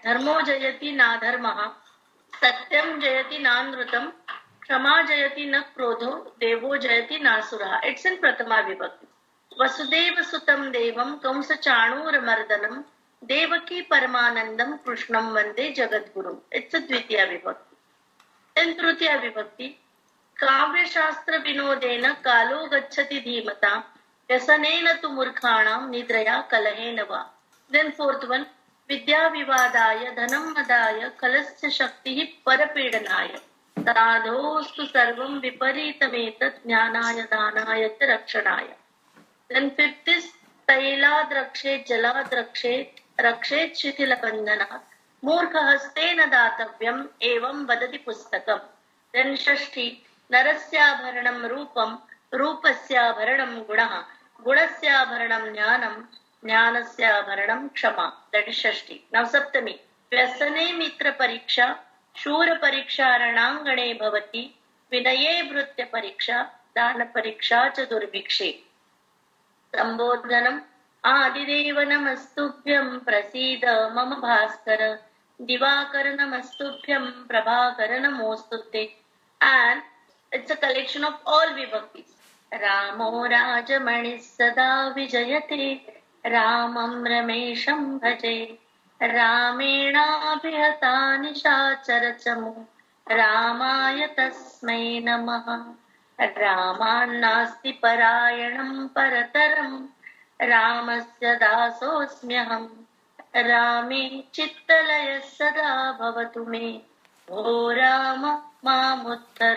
धर्मो जयति नाधर्मः, सत्यम जयति नानृतम, क्षमा जयति न क्रोधो, देवो जयति नासुरः. It's in प्रथमा विभक्ति. वसुदेव सुतं देवं कंस चाणूरमर्दनम, देवकी परमानंदम कृष्णम वंदे जगद्गुरुम. It's a द्वितीया विभक्ति. Then तृतीया विभक्ति. काव्य शास्त्र विनोदेन कालो गच्छति धीमता, व्यसनेन तु मूर्खाणां निद्रया कलहेन वा. Then fourth one. विद्या विवादाय धनं मदाय कलस्य शक्तिः परपीडनाय, तराधोस्तु सर्वं विपरीतमेतत् ज्ञानाय दानाय च रक्षणाय. Then fifth is तैलाद्रक्षेत् जलाद्रक्षेत् रक्षेत् शिथिलबन्धनात्, मूर्खहस्तेन दातव्यम् एवं वदति पुस्तकम्. Then षष्ठी. नरस्याभरणं रूपं, रूपस्याभरणं गुणः, गुणस्याभरणं ज्ञानं, ज्ञानस्याभरणं क्षमा. That is षष्ठी. Now सप्तमी. व्यसने मित्र परीक्षा, शूर परीक्षा रणांगणे भवति, विनये भृत्य परीक्षा, दान परीक्षा च दुर्भिक्षे. संबोधनम्. आदिदेव नमस्तुभ्यं प्रसीद मम भास्कर, दिवाकर नमस्तुभ्यं प्रभाकर नमोस्तुते. And it's a collection of all vibhaktis. रामो राजमणिः सदा विजयते, रामं रमेशं भजे, रामेणाभिहता निशाचरचमु, रामाय तस्मै नमः. रामान्नास्ति परायणं परतरं, रामस्य दासोऽस्म्यहं, रामे चित्तलयः सदा भवतु मे, भो राम मामुत्तर.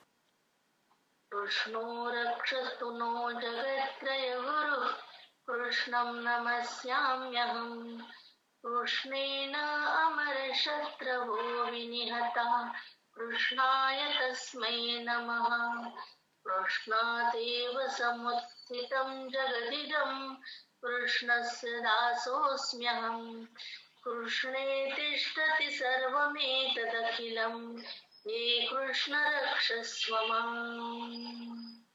कृष्णो रक्षतु नो जगत्त्रयगुरुः, कृष्णं नमस्याम्यहम्. कृष्णेन अमरशत्रवो विनिहता, कृष्णाय तस्मै नमः. कृष्णादेव समुत्थितं जगदिदं, कृष्णस्य दासोऽस्म्यहम्. कृष्णे तिष्ठति सर्वमेतदखिलं, हे कृष्ण रक्षस्व माम्.